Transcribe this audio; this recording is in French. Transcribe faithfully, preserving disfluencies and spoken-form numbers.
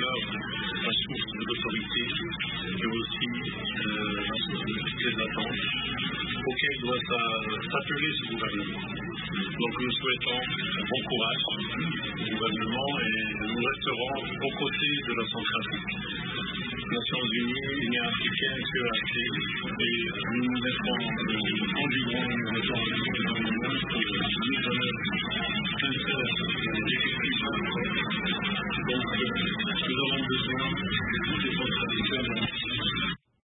demeure la source de l'autorité, mais aussi euh, la source de toutes les attentes auxquelles doit s'atteler ce gouvernement. Donc nous souhaitons bon courage au gouvernement et nous resterons aux côtés de la Centrafrique. Nations Unies, Union africaine, C E A C, et nous nous conduirons une réforme